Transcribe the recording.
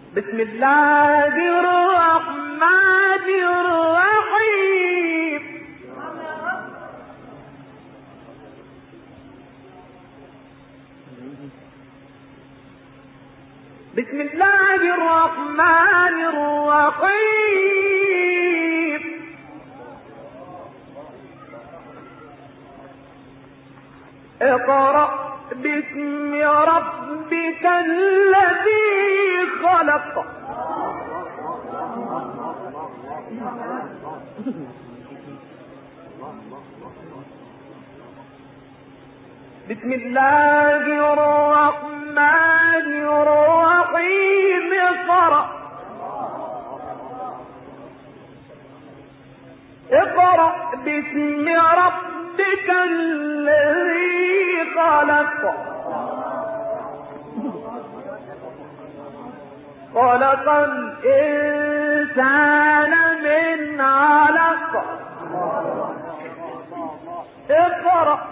بسم الله الرحمن الرحيم. بسم الله الرحمن الرحيم. اقرأ باسم ربك الذي خلق. بسم الله الرحمن الرحيم. اقرأ باسم ربك الذي خلق. خلق الإنسان من علق. اقرأ